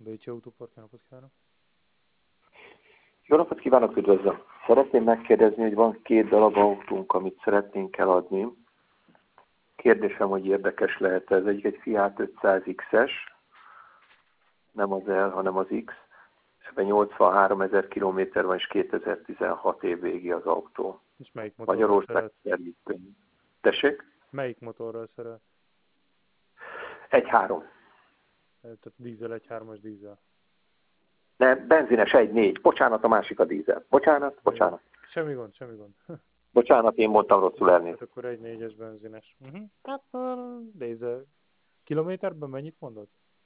Bécsi Autópark, jó napot kívánok! Jó napot kívánok, üdvözlöm! Szeretném megkérdezni, hogy van 2 darab autónk, amit szeretnénk eladni. Kérdésem, hogy érdekes lehet ez. Egy Fiat 500X-es, nem az L, hanem az X. Ebben 83 000 kilométer van, és 2016 év végi az autó. És melyik motorral Magyarország szeret? szervizkönyv. Tessék? Melyik motorral szeret? 1.3. Tehát dízel, 1.3-as dízel. Nem, benzines 1.4. Bocsánat, a másik a dízel. Bocsánat. Semmi gond, semmi gond. Bocsánat, én mondtam rosszul elnézést. Hát akkor 1.4-es benzines. Hát dízel. Kilométerben mennyit mondod?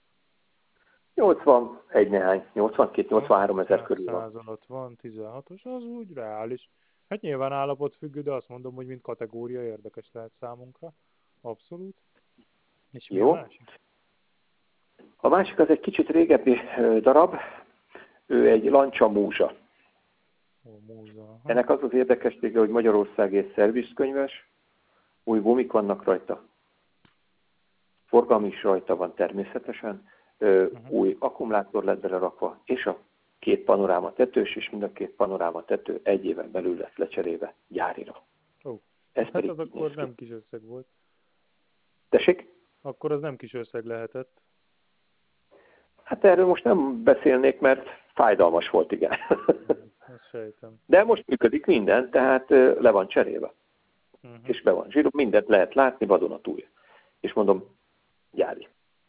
81 néhány, 82-83 ezer körül van. 100 alatt van, 16-os, az úgy reális. Hát nyilván állapot függő, de azt mondom, hogy mint kategória érdekes lehet számunkra. Abszolút. És mi a Jó. másik? A másik az egy kicsit régebbi darab, ő egy Lancia Múzsa. Múza. Ennek az az érdekessége, hogy Magyarország és szervizkönyves, új gumik vannak rajta, forgalmi is rajta van természetesen, új akkumulátor lett belerakva, és a 2 panoráma tetős, és mind a 2 panoráma tető 1 éven belül lett lecserélve gyárira. Ez hát az akkor nem kis összeg volt. Tessék? Akkor az nem kis összeg lehetett. Hát erről most nem beszélnék, mert fájdalmas volt, igen. Azt sejtem. De most működik minden, tehát le van cserélve. És be van zsíró, mindent lehet látni, vadonatúj. És mondom, gyári.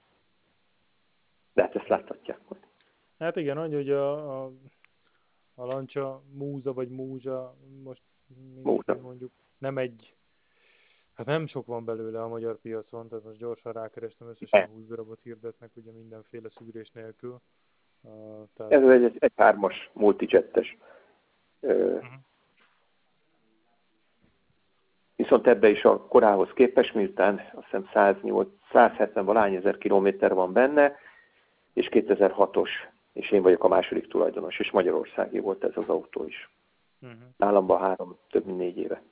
De hát ezt láthatják majd. Hát igen, annyi, hogy a Lancia Múza vagy Múzsa, most mondjuk nem hát nem sok van belőle a magyar piacon, tehát most gyorsan rákerestem, összesen 20 darabot hirdetnek, ugye mindenféle szűrés nélkül. Tehát... Ez egy 3-as multijettes. Viszont ebbe is a korához képest, miután azt hiszem 170 valány ezer kilométer van benne, és 2006-os, és én vagyok a második tulajdonos, és magyarországi volt ez az autó is. Államban több mint 4 éve.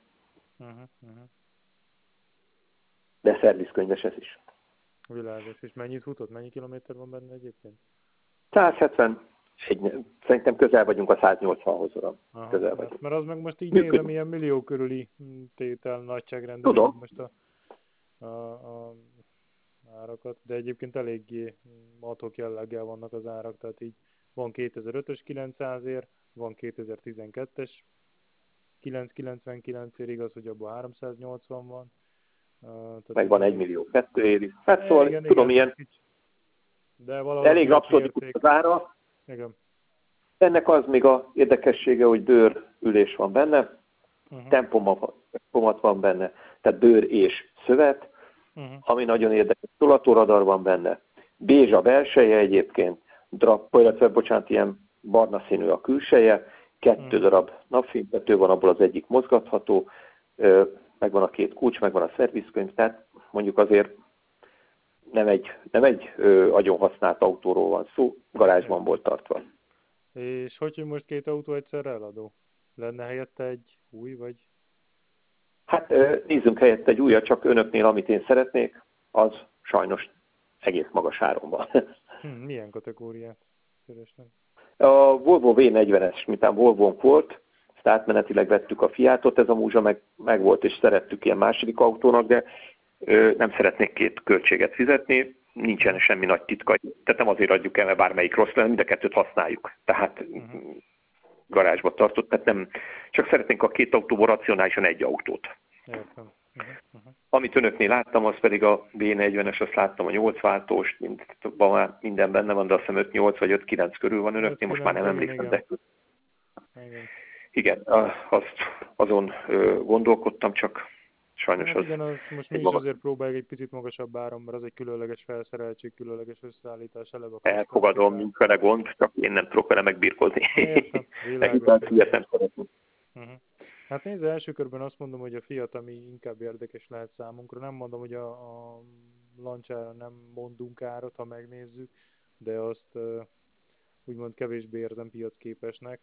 De szervizkönyves ez is. Világos. És mennyit futott? Mennyi kilométer van benne egyébként? 170. Szerintem közel vagyunk a 180-hoz, uram. Közel vagyunk. Mert az meg most így nézem, ilyen millió körüli tétel nagyságrendben. Tudom. Most a árakat, de egyébként eléggé adhok jelleggel vannak az árak, tehát így van 2005-ös 900-ért, van 2012-es 999-ért, igaz, hogy abban 380 van. Meg van 1 millió 2 éri. Hát szóval igen, tudom, ilyen de elég rapszodikus az ára. Igen. Ennek az még a érdekessége, hogy bőrülés van benne, tempomat van benne, tehát bőr és szövet, ami nagyon érdekes. Tolatóradar van benne, bézs a belseje egyébként, ilyen barna színű a külseje, 2 darab napfényvető van, abból az egyik mozgatható, megvan a 2 kulcs, megvan a szervizkönyv, tehát mondjuk azért nem egy agyon használt autóról van szó, garázsban volt tartva. És hogy most 2 autó egyszerre eladó? Lenne helyette egy új, vagy? Hát nézzünk helyette egy újat, csak önöknél, amit én szeretnék, az sajnos egész magas áron van. Milyen kategóriát keresnek? A Volvo V40-es, miután Volvónk volt, ezt átmenetileg vettük a Fiatot, ez a Múzsa meg volt, és szerettük ilyen második autónak, de nem szeretnék 2 költséget fizetni, nincsen semmi nagy titka, tehát nem azért adjuk el, mert bármelyik rossz lenne, mind a 2-t használjuk. Tehát garázsba tartott, tehát nem, csak szeretnénk a 2 autóból racionálisan egy autót. Értem. Amit önöknél láttam, az pedig a V40-es, azt láttam a 8 váltós, minden benne van, de azt hiszem 5-8 vagy 5-9 körül van önöknél, most már nem emlékszem, de... Igen, azon gondolkodtam, csak sajnos hát az... igen, az most mi is azért próbáljuk egy picit magasabb áron, mert az egy különleges felszereltség, különleges összeállítás, eleve a elfogadom, nincs vele gond, csak én nem tudok vele megbirkózni. Értem, Hát nézd, első körben azt mondom, hogy a Fiat, ami inkább érdekes lehet számunkra. Nem mondom, hogy a Lanciára nem mondunk árat, ha megnézzük, de azt úgymond kevésbé érzem piacképesnek.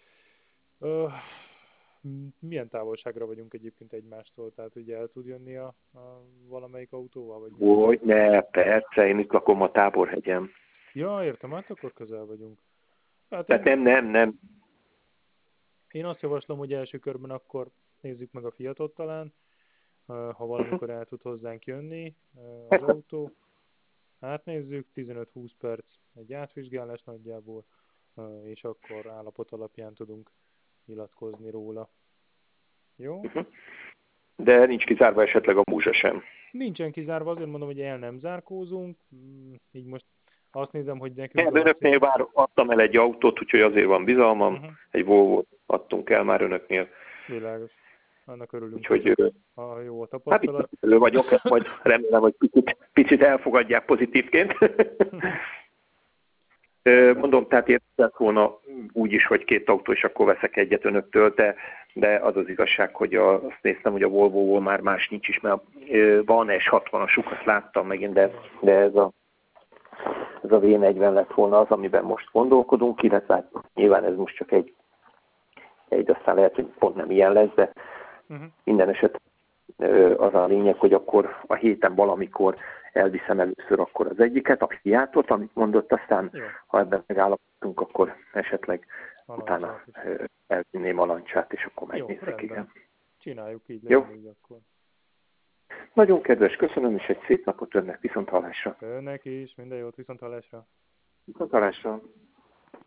Milyen távolságra vagyunk egyébként egymástól? Tehát ugye el tud jönni a valamelyik autóval? Vagy hogy ne, persze, én itt lakom a Táborhegyen. Ja, értem, hát akkor közel vagyunk. Hát Tehát nem. Én azt javaslom, hogy első körben akkor nézzük meg a Fiatot talán, ha valamikor el tud hozzánk jönni az autó. Hát nézzük, 15-20 perc egy átvizsgálás nagyjából, és akkor állapot alapján tudunk nyilatkozni róla. Jó? De nincs kizárva esetleg a múzsa sem. Nincsen kizárva, azért mondom, hogy el nem zárkózunk. Így most azt nézem, hogy nekünk a Önöknél már adtam el egy autót, úgyhogy azért van bizalmam. Egy Volvo adtunk el már önöknél. Világos. Annak örülünk, úgyhogy, ha jó a tapasztalat. Hát vagyok, majd remélem, hogy picit elfogadják pozitívként. Mondom, tehát értett volna úgy is, hogy 2 autó, és akkor veszek egyet önöktől, de az az igazság, hogy azt néztem, hogy a Volvo-ból már más nincs is, mert van S60-asukat láttam megint, de ez a V40 lett volna az, amiben most gondolkodunk, illetve hát nyilván ez most csak egy, aztán lehet, hogy pont nem ilyen lesz, de minden eset az a lényeg, hogy akkor a héten valamikor elviszem először akkor az egyiket, a Fiatot, amit mondott, aztán ha ebben megállapodtunk, akkor esetleg utána elvinném a Lancsát, és akkor megnézzük, igen. Csináljuk így, legyen így akkor. Nagyon kedves, köszönöm, és egy szép napot önnek, viszonthallásra. Önnek is, minden jót, viszonthallásra. Viszonthallásra.